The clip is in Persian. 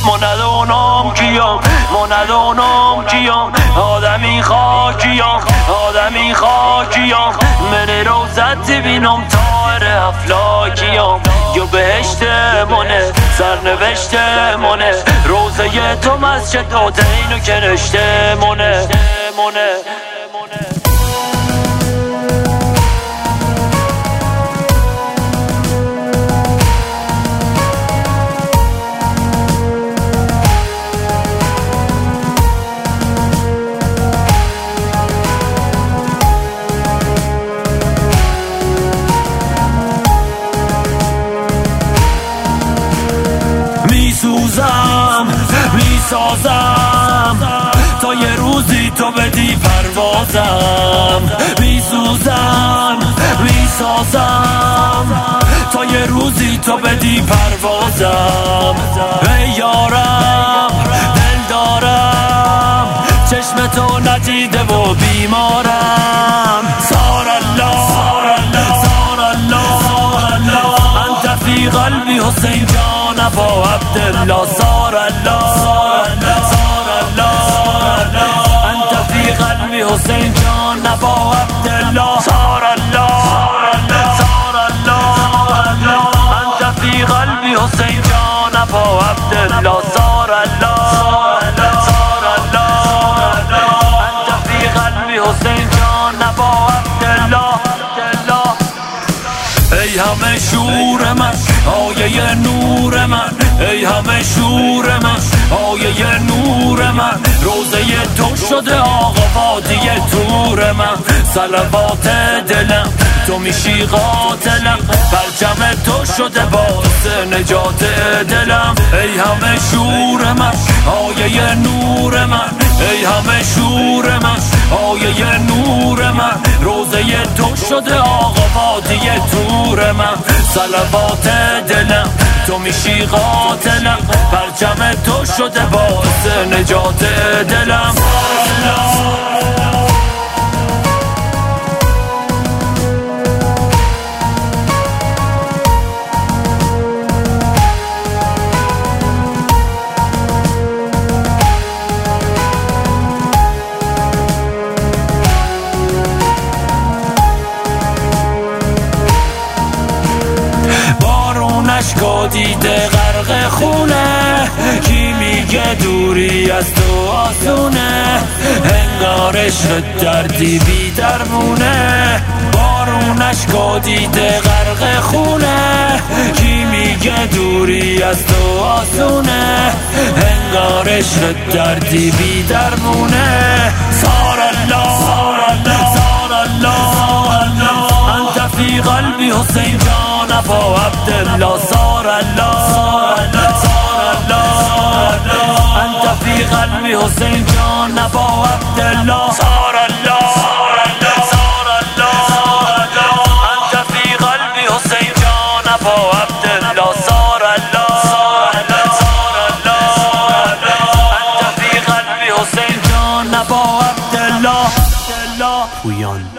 ما ندونم کیم ما ندونم کیم آدمی خاکیم آدمی خاکیم من روزت بینم تار افلاکیم یا بهشت منه سرنوشت منه روزه تو مسجد دینو کنشته منه میسازم تا یه روزی تو بدی پروازم میسوزم میسازم تا یه روزی تو بدی پروازم ای یارم دل دارم چشم تو ندیده و بیمارم سار الله سار الله انت فی قلبی حسین جان ابا عبدالله سار الله انت فی قلبی حسین جان ابا عبدالله سار الله انت فی قلبی حسین جان ابا عبدالله سار الله انت فی قلبی حسین جان ابا عبدالله ای همه شور من آیه نور من ای همه شور من آیه نور من روزه تو شده آقا وادی تور من صلوات دلم تو میشی قاتلم پرچم تو شده باعث نجات دلم ای همه شور من آیه نور من ای همه شور من آیه نور من روزه تو شده آقا وادی تور من صلوات دلم تو میشی قاتلم پرچم تو شده باعث نجات دلم اشکا دیده غرق خونه کی میگه دوری از تو آسونه انگار عشق دردی بی درمونه بارون اشکا دیده غرق خونه کی میگه دوری از تو آسونه انگار عشق دردی بی درمونه سار الله انت فی قلبی حسین جان ابا عبدالله سار الله انت فی قلبی حسین جان ابا عبدالله سار الله انت فی قلبی حسین جان ابا عبدالله سار الله انت فی قلبی حسین جان ابا عبدالله پویان